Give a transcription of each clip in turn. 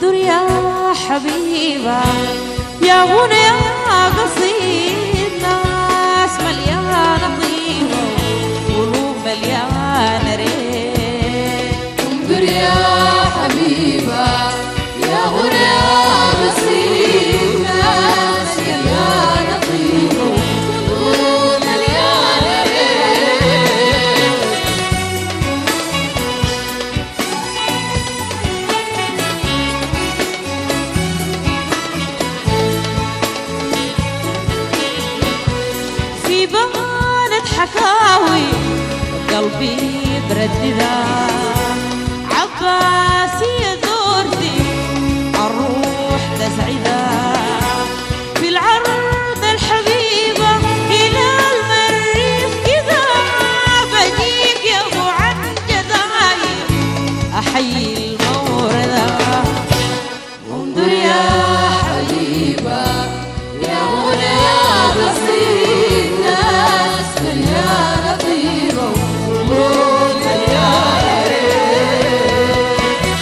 انظر يا حبيبة يا غنى يا قصيد، ناس مليانة طيبة وقلوب مليانة ريت. انظر يا حبيبة يا غنى يا قصيد، ناس مليانة طيبة وقلوب مليانة ريت. في بانت حكاوي قلبي برددها، عباسية زورتي الروح تسعدها، في العرض الحبيبة إلى المريخ كذا بجيك يا أبو عن جزاير أحيي الموردة. انظر يا حبيبة يا غنى يا قصيد، ناس مليانة طيبة وقلوب مليانة ريت.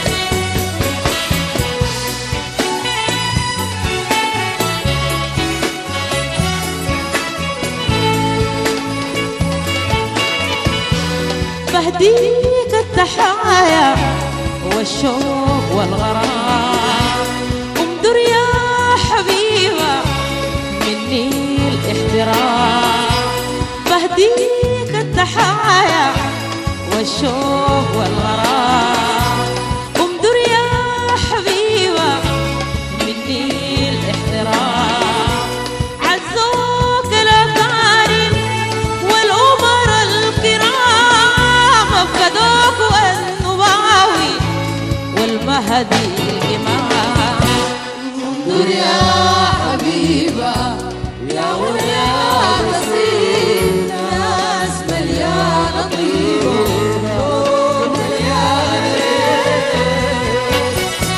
بهديك التحايا والشوق والغرام، انظر يا حبيبة مني الاحترام، بهديك التحايا والشوق والغرام، انظر يا حبيبة مني الاحترام، عزوك الأكارم والأمراء الكرام، أفقدوك النباوي والمهدي الإمام. انظر يا حبيبة يا غنى يا قصيد، ناس مليانة طيبة وقلوب مليانة ريت.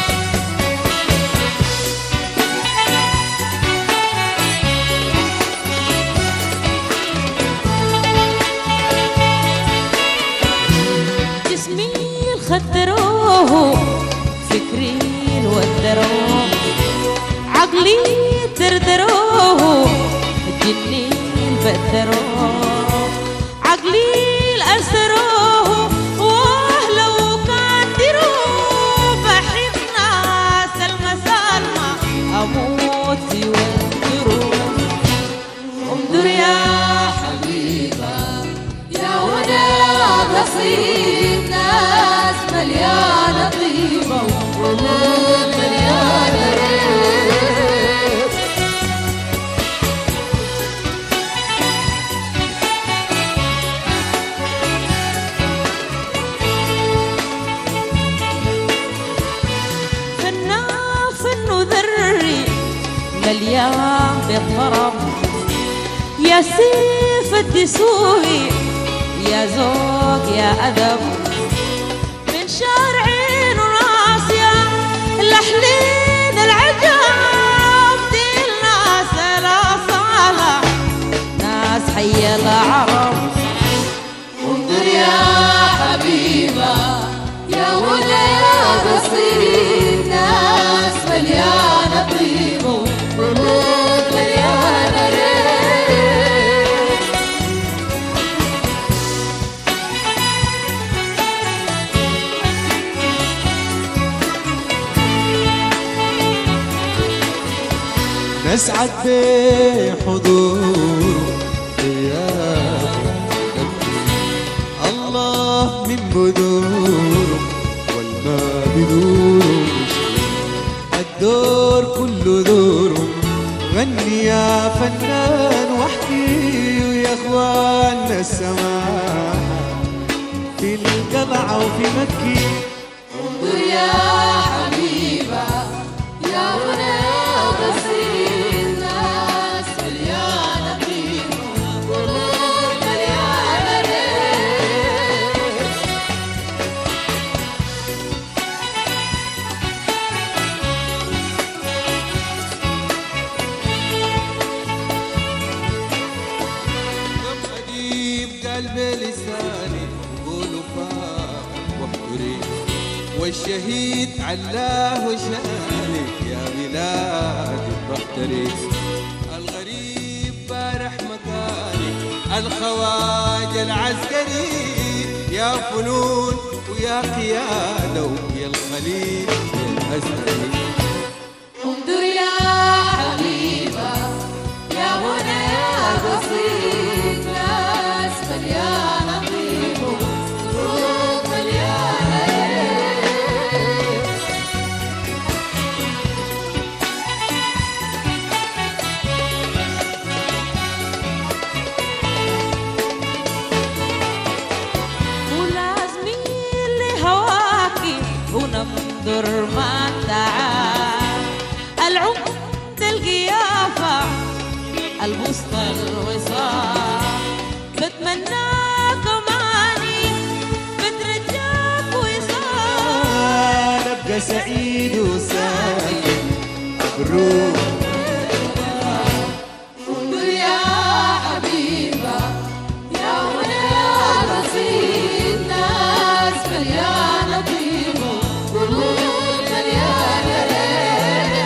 جسمي الخدروه فكري الودروه، عقلي دردروه جني البدروه، عقلي الأسروه وأهله كان دروه، بحب ناس المسالمة أموت يوندروه. انظر يا حبيبة يا غنى يا قصيد، ناس مليانة طيبة وقلوب مليانة ريت. فنان فنه ذري مليان بالطرب، يا سيف الدسوقي يا ذوق يا أدب، من شارعين وناصية لحلين العجاب، دي الناس الأصالة ناس حي العرب. انظر يا حبيبة يا غنى يا قصيد، ناس مليانة طيبة وقلوب مليانة ريت. نسعد بحضور غيابه، الله من بدوره والما بدوره، الدور كله دوره، غني يا فنان واحكي ويا اخواننا السماحة في القلعة وفي مكي. انظر يا حبيبة يا غنى يا قصيد، ناس مليانة طيبة وقلوب مليانة ريت. قديم قلب لساني وقولوا فاق واحضري والشهيد علاه شانك يا بلاد الضحتريك. الغريب بارح مكانك الخواجة العسكري، يا فنون ويا قيادة ويا الخليل يا الأزهري. انظر يا حبيبة يا هنا يا قصيد، ناس مليانة طيب وروح مليانة ليل. ولازمين لهواكي وننظر ما تعال، العمد القيافة البسطة الوصال، بتمناك معاني بترجاك وصال، أبقى سعيد وساكن بالروح. انظر يا حبيبة يا هنا يا قصيد، ناس مليانة طيب وروح مليانة ليل.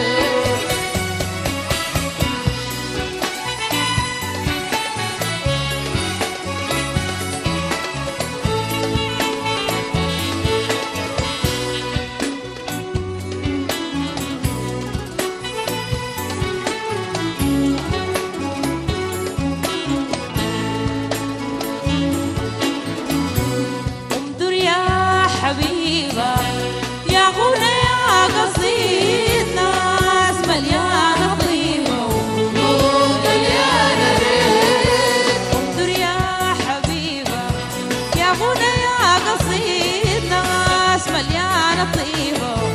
انظر يا حبيبة يا غنى يا قصيد، ناس مليانة طيبة وقلوب مليانة ليل. انظر يا حبيبة يا غنى يا قصيد، ناس مليانة طيبة